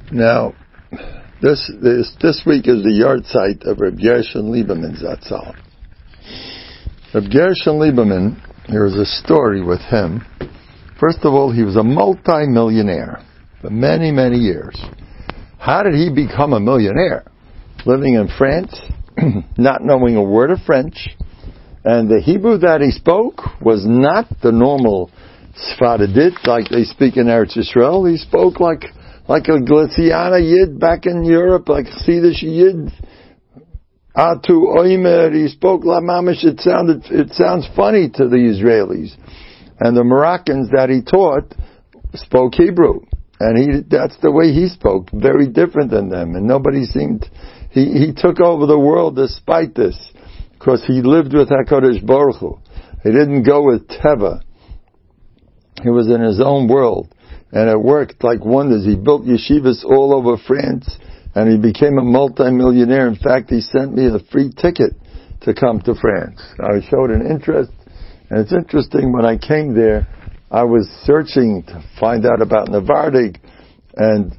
Now, this week is the yahrzeit of Reb Gershon Lieberman Zatzal. Reb Gershon Lieberman, there is a story with him. First of all, he was a multi-millionaire for many, many years. How did he become a millionaire? Living in France, not knowing a word of French, and the Hebrew that he spoke was not the normal Sfaradit like they speak in Eretz Yisrael. He spoke like a Glaciana Yid back in Europe, like Chassidish Yid. Atu Oimer, he spoke La Mamish. It sounds funny to the Israelis. And the Moroccans that he taught spoke Hebrew. And that's the way he spoke, very different than them. And nobody he took over the world despite this, because he lived with HaKadosh Baruch Hu. He didn't go with Teva. He was in his own world. And it worked like wonders. He built yeshivas all over France, and he became a multi-millionaire. In fact, he sent me a free ticket to come to France. I showed an interest, and it's interesting, when I came there, I was searching to find out about Navardig, and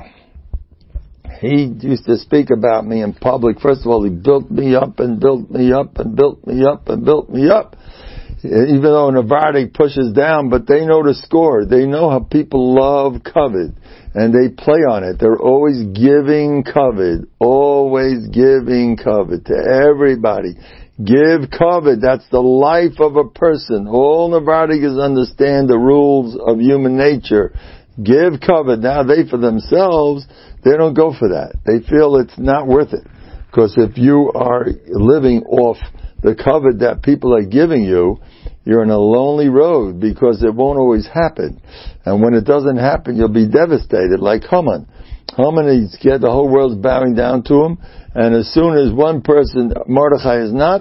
he used to speak about me in public. First of all, he built me up and built me up and built me up and built me up. Even though Navardik pushes down, but they know the score. They know how people love kavod, and they play on it. They're always giving kavod to everybody. Give kavod. That's the life of a person. All Navardikas understand the rules of human nature. Give kavod. Now they, for themselves, they don't go for that. They feel it's not worth it. Because if you are living off the kavod that people are giving you, you're on a lonely road, because it won't always happen. And when it doesn't happen, you'll be devastated, like Haman. Haman, the whole world's bowing down to him, and as soon as one person, Mordechai is not,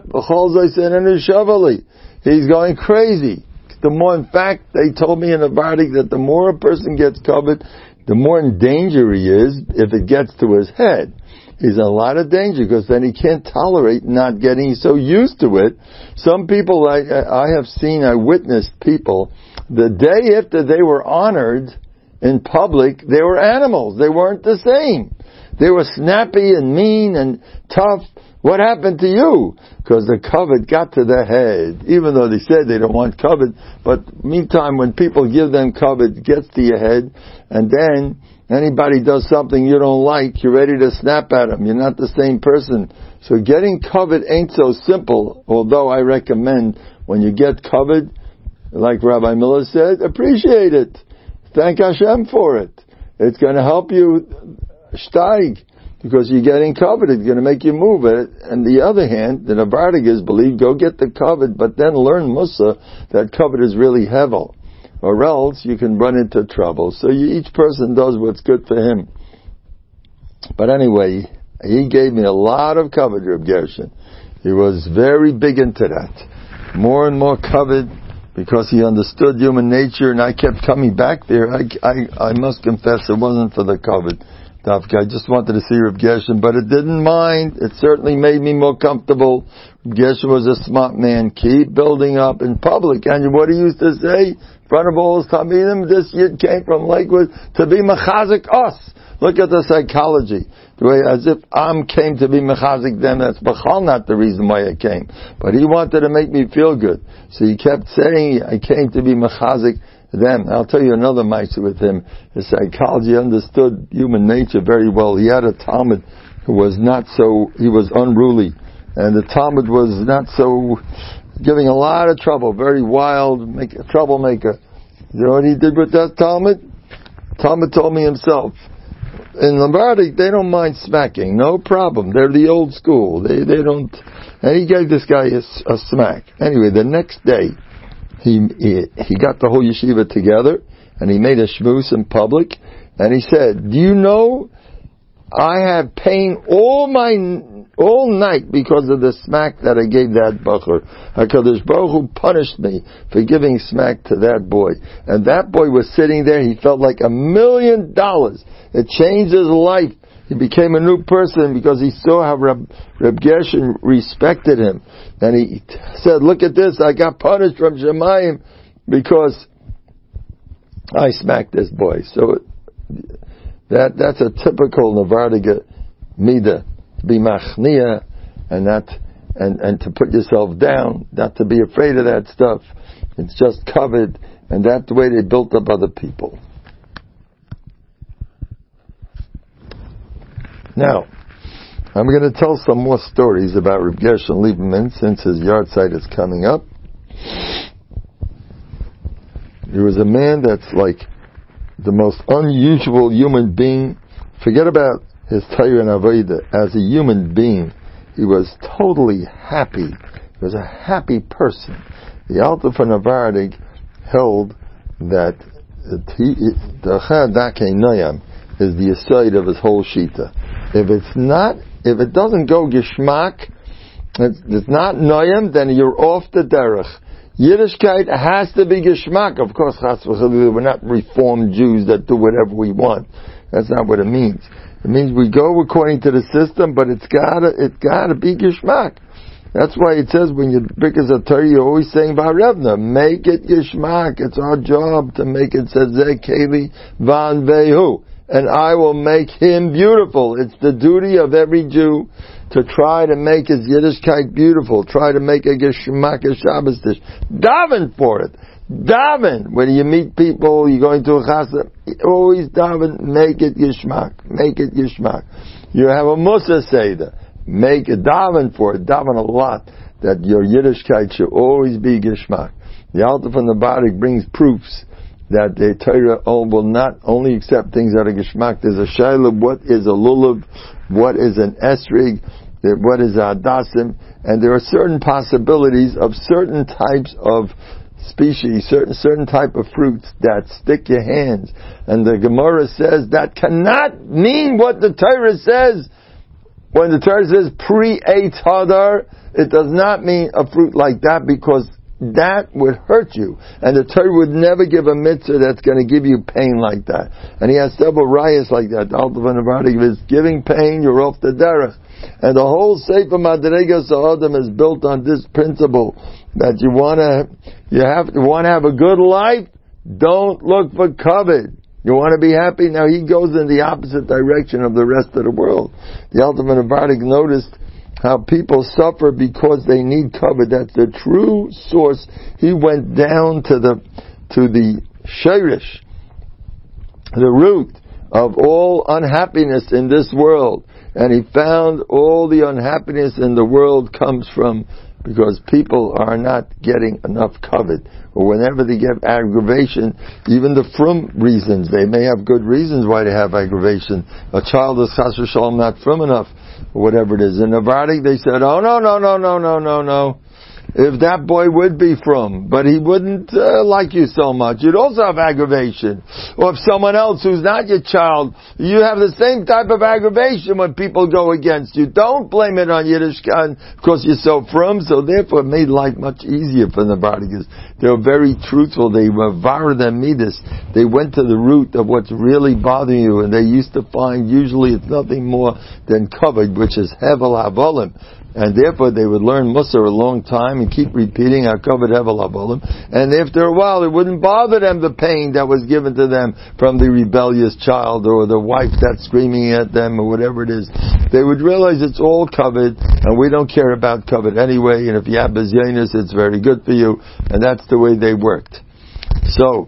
he's going crazy. The more, in fact, they told me in the Vardik that the more a person gets covered, the more in danger he is if it gets to his head. He's in a lot of danger, because then he can't tolerate not getting so used to it. Some people I witnessed people, the day after they were honored in public, they were animals. They weren't the same. They were snappy and mean and tough. What happened to you? Because the kavod got to their head. Even though they said they don't want kavod, but meantime, when people give them kavod, it gets to your head, and then anybody does something you don't like, you're ready to snap at them. You're not the same person. So getting kavod ain't so simple, although I recommend when you get kavod, like Rabbi Miller said, appreciate it. Thank Hashem for it. It's going to help you steig, because you're getting kavod. It's going to make you move it. And the other hand, the Navardigas believe, go get the kavod, but then learn Musa, that kavod is really hevel, or else you can run into trouble. So each person does what's good for him. But anyway, he gave me a lot of kavod, Reb Gershon. He was very big into that. More and more kavod, because he understood human nature, and I kept coming back there. I must confess, it wasn't for the kavod. I just wanted to see Reb Gershon, but it didn't mind. It certainly made me more comfortable. Reb Gershon was a smart man. Keep building up in public. And what he used to say, in front of all his Talmidim, this Yid came from Lakewood to be mechazik us. Look at the psychology. The way, as if came to be mechazik them. That's b'chal not the reason why I came. But he wanted to make me feel good. So he kept saying, I came to be mechazik them. I'll tell you another ma'aseh with him. His psychology understood human nature very well. He had a Talmud who was he was unruly. And the Talmud was not so, giving a lot of trouble, very wild, troublemaker. You know what he did with that Talmud? Talmud told me himself, in Lombardy, they don't mind smacking, no problem. They're the old school. They don't, and he gave this guy a smack. Anyway, the next day, he got the whole yeshiva together, and he made a shmooze in public, and he said, do you know, I have pain all night because of the smack that I gave that bacher. HaKadosh Baruch Hu punished me for giving smack to that boy. And that boy was sitting there, he felt like $1 million. It changed his life. He became a new person because he saw how Reb Gershon respected him. And he said, look at this, I got punished from Shemayim because I smacked this boy. So That's a typical Navardiga Mida, to be machnia, and to put yourself down, not to be afraid of that stuff. It's just covered, and that's the way they built up other people. Now, I'm going to tell some more stories about Reb Gershon Lieberman since his yard site is coming up. There was a man that's like the most unusual human being. Forget about his Torah and Avodah. As a human being, he was totally happy. He was a happy person. The Alter von Navardik held that the Chadake Noyam is the aside of his whole shita. If it doesn't go geshmak, it's not noyam, then you're off the derech. Yiddishkeit has to be geshmak. Of course, we're not reformed Jews that do whatever we want. That's not what it means. It means we go according to the system, but it's gotta be geshmak. That's why it says when you because a Torah, you're always saying Varevna, make it geshmak. It's our job to make it Zezek Keli Van Vehu. And I will make him beautiful. It's the duty of every Jew to try to make his Yiddishkeit beautiful. Try to make a Geshmak, a Shabbos dish. Daven for it. Daven. When you meet people, you're going to a chassid, always daven, make it Geshmak. Make it Geshmak. You have a Musa Seder. Make it, daven for it. Daven a lot. That your Yiddishkeit should always be Geshmak. The Alter von Navardik brings proofs that the Torah will not only accept things that are geshmak. There's a shayla, what is a lulav, what is an esrig, what is a hadasim, and there are certain possibilities of certain types of species, certain type of fruits that stick your hands. And the Gemara says that cannot mean what the Torah says. When the Torah says pre-eitz hadar, it does not mean a fruit like that, because that would hurt you. And the Torah would never give a mitzvah that's going to give you pain like that. And he has several rayas like that. The Alter von Navardik is giving pain, you're off the derech. And the whole Sefer Madregas Ha'adam is built on this principle that you want to have a good life, don't look for covet. You want to be happy? Now he goes in the opposite direction of the rest of the world. The Alter von Navardik noticed how people suffer because they need cover. That's the true source. He went down to the shirish, the root of all unhappiness in this world, and he found all the unhappiness in the world comes from because people are not getting enough covet, or whenever they get aggravation, even the frum reasons, they may have good reasons why they have aggravation. A child is chas v'shalom not frum enough, or whatever it is. In Navardik, they said, oh, no. If that boy would be from, but he wouldn't like you so much, you'd also have aggravation. Or if someone else who's not your child, you have the same type of aggravation when people go against you. Don't blame it on Yiddishkeit because you're so from, so therefore it made life much easier for the Navardikas. They were very truthful. They were vara them midas. They went to the root of what's really bothering you, and they used to find usually it's nothing more than covered, which is hevel havolim. And therefore they would learn Musar a long time and keep repeating HaKavod Hevel Havolim. And after a while it wouldn't bother them the pain that was given to them from the rebellious child or the wife that's screaming at them or whatever it is. They would realize it's all covered and we don't care about covered anyway, and if you have Bezyanis it's very good for you, and that's the way they worked. So,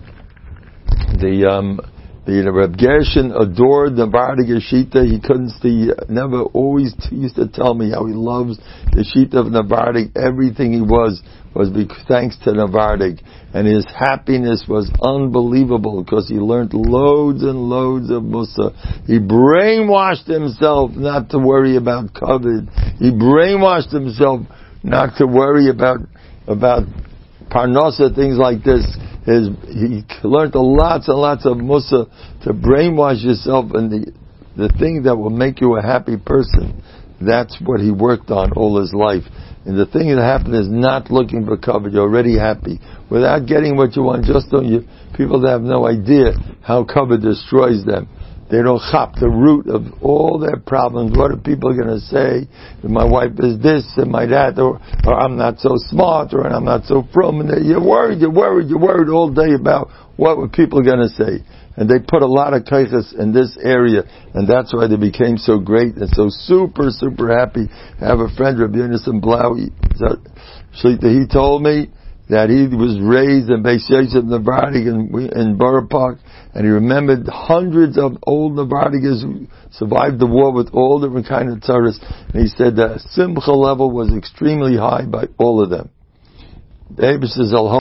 the Reb Gershon adored the Navardik Shita. He couldn't see, never always used to tell me how he loves the Shita of Navardik. Everything he was thanks to Navardik. And his happiness was unbelievable because he learned loads and loads of Musa. He brainwashed himself not to worry about covet. He brainwashed himself not to worry about Parnasa, things like this. He learned lots and lots of Musa to brainwash yourself, and the thing that will make you a happy person, that's what he worked on all his life. And the thing that happened is not looking for cover. You're already happy. Without getting what you want, people that have no idea how cover destroys them. They don't chop the root of all their problems. What are people going to say? My wife is this and my that, or I'm not so smart, or I'm not so from. And you're worried all day about what were people going to say. and they put a lot of kaiches in this area, and that's why they became so great and so super, super happy. I have a friend, Rabbi Yonason Blau, he told me that he was raised in Beis Yosef Navardik in Borough Park, and he remembered hundreds of old Navardikas who survived the war with all different kinds of tzaras, and he said the simcha level was extremely high by all of them. The Eibush says,